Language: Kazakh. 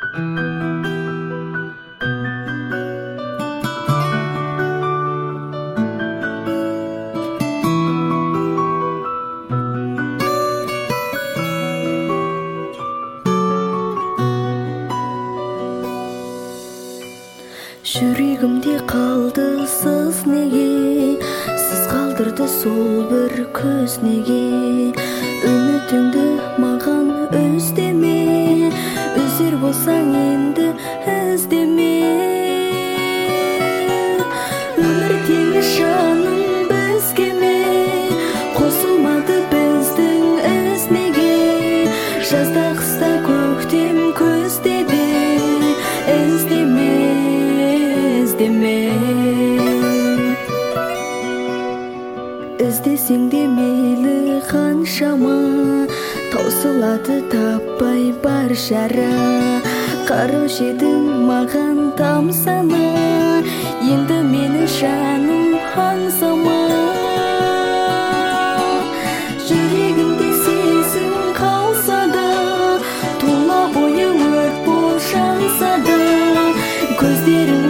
Жүрегімде қалды сыз неге, сіз қалдырды сол бір көз неге. Үмітіңді маған өздеме, үзер болсаң енді іздеме. Өмір теңіз жаным бізге ме, қосылмады біздің із неге. Жазда қыста көктем көздеді, іздеме. Іздесең де мейлі қаншама, таусылады таппай бар жара. Қараушы едің маған тамсана, енді менің жаным аңсама. Жүрегімде сезім қалса да, тұла бойы өрт бол жанса да, көздерің